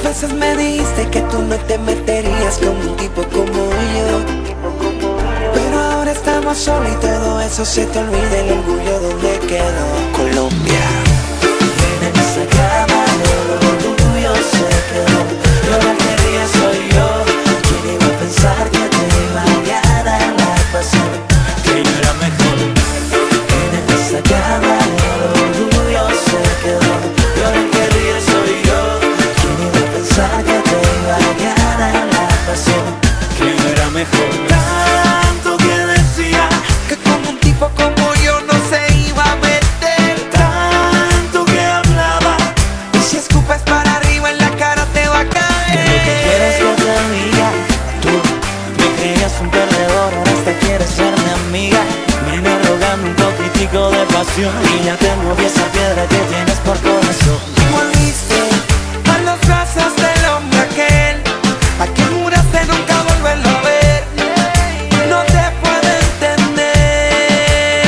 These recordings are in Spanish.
veces me dijiste que tú no te meterías con un tipo como yo, pero ahora estamos solos y todo eso se te olvida. El orgullo donde quedó. Colombia. En esa cama el orgullo se quedó. Y ahora que ríe soy yo. ¿Quién iba a pensar que te iba a ganar la pasión? Que yo era mejor. En esa cama el orgullo se quedó. Y ahora que ríe soy yo. ¿Quién iba a pensar que te iba a ganar la pasión? Que yo era mejor. Tanto que decía que con un tipo como yo no se iba a meter. Tanto que hablaba. Y si escupes para arriba en la cara te va a caer. Que lo que quieres que te diga. Tú me creías un perdedor, ahora hasta quieres ser mi amiga. Vine rogando un poquitico de pasión y ya te moví esa piedra que tienes por corazón. Volviste a los brazos del hombre aquel, a quien juraste nunca volverlo a ver. No te puedo entender.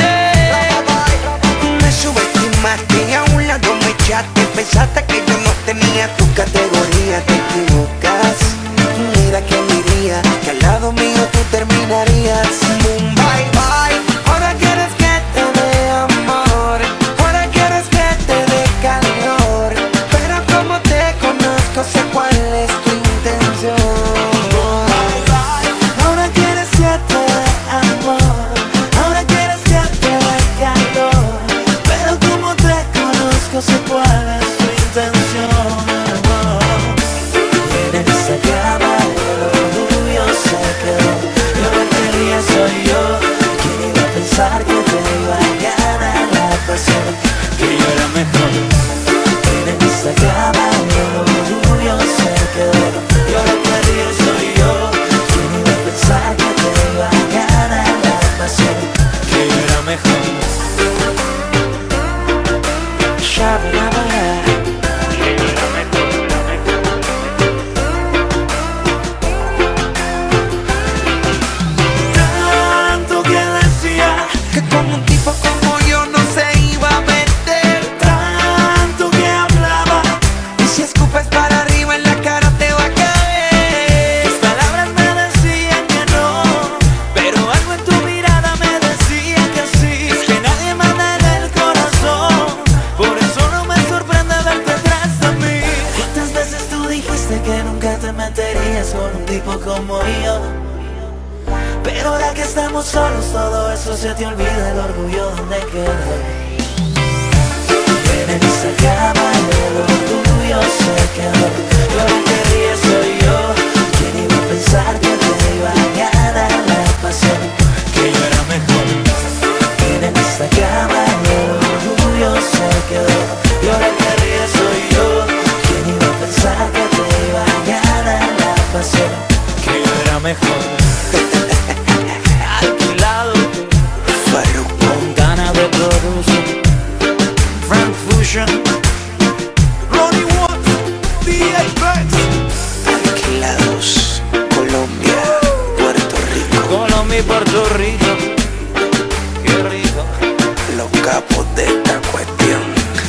Me subestimaste y a un lado me echaste. Pensaste que yo no tenía tu categoría. Te equivocas. Mira que diría que al lado mío tú terminarías. Boom, bye bye. Ahora quieres que te dé amor, ahora quieres que te dé calor, pero como te conozco sé cuál es tu intención. Ahora quieres que te dé amor, ahora quieres que te dé calor, pero como te conozco sé cuál es tu intención. En esa cama el orgullo se quedó. Y ahora que ríe soy yo. ¿Quién iba a pensar que te iba a ganar la pasión? Que yo era mejor. En esa cama el orgullo se quedó. Y ahora que ríe soy yo. ¿Quién iba a pensar que te iba a ganar la pasión? Que yo era mejor. Shabba-dabba-da. Tanto que decía Que con un tipo como yo no se iba a meter. tanto que hablaba, Y si escupes para arriba en la cara te va a caer. tus palabras me decían que no, pero algo en tu mirada me decía que sí. Es que nadie manda en el corazón, por eso no me sorprende verte atrás de mí. ¿Cuántas veces tú dijiste que nunca te meterías con un tipo como yo? Pero ahora que estamos solos todo eso se te olvida. El orgullo donde quedó. En esa cama el orgullo se quedó. Y ahora que ríe soy yo. ¿Quién iba a pensar que te iba a ganar la pasión? Que yo era mejor. En esa cama el orgullo se quedó. Y ahora que ríe soy yo. ¿Quién iba a pensar que te iba a ganar la pasión? Que yo era mejor. Alquilado Montana de producer Frank Fusion Ronnie Watts D.A. Banks. Alquilados, Colombia, Puerto Rico. Colombia y Puerto Rico. Qué rico. Los capos de esta cuestión.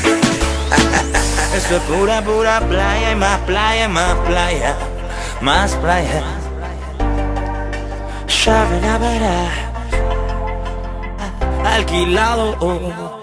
Esto es pura, pura playa y más playa, más playa, más playa. Shabba-dabba-da. Alquilado.